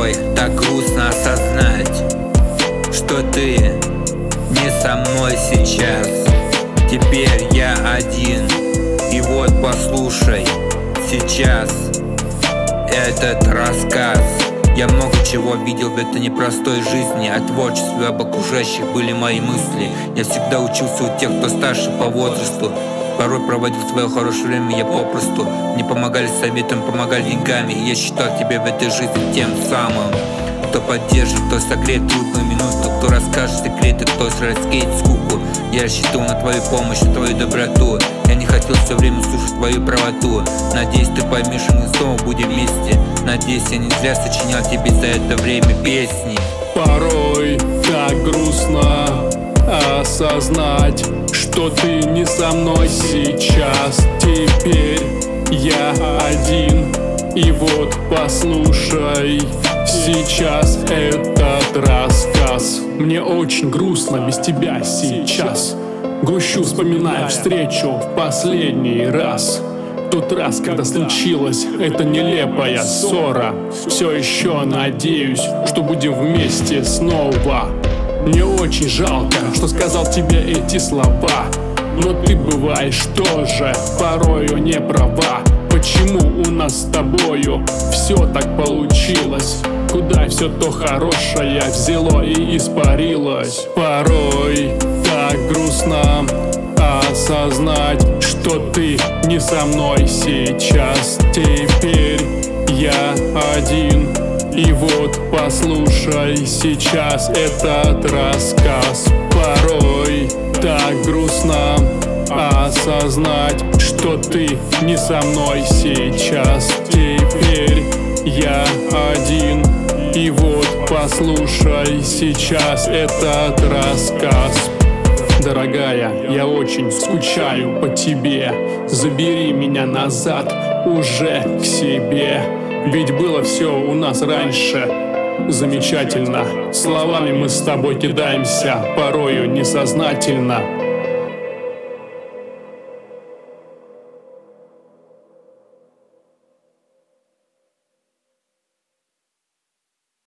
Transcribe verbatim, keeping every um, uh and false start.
Порой так грустно осознать, что ты не со мной сейчас. Теперь я один, и вот послушай сейчас этот рассказ. Я много чего видел в этой непростой жизни. О творчестве, об окружающих были мои мысли. Я всегда учился у тех, кто старше по возрасту. Порой проводил свое хорошее время, я попросту. Мне помогали советом, помогали деньгами. И я считал тебя в этой жизни тем самым, кто поддержит, кто согреет трудную минуту, кто расскажет секреты, кто раскеет скуку. Я рассчитывал на твою помощь, на твою доброту. Я не хотел все время слушать твою правоту. Надеюсь, ты поймешь, и мы снова будем вместе. Надеюсь, я не зря сочинял тебе за это время песни. Порой так грустно осознать, что ты не со мной сейчас. Теперь я один, и вот послушай сейчас этот рассказ. Мне очень грустно без тебя сейчас. Грущу, вспоминая встречу в последний раз. Тот раз, когда случилась эта нелепая ссора. Все еще надеюсь, что будем вместе снова. Мне очень жалко, что сказал тебе эти слова, но ты бываешь тоже порою не права. Почему у нас с тобою все так получилось? Куда все то хорошее взяло и испарилось? Порой так грустно осознать, что ты не со мной сейчас. Теперь я один, и вот послушай сейчас этот рассказ. Порой так грустно осознать, что ты не со мной сейчас. Теперь я один, и вот послушай сейчас этот рассказ. Дорогая, я очень скучаю по тебе. Забери меня назад уже к себе. Ведь было все у нас раньше замечательно. Словами мы с тобой кидаемся порою несознательно.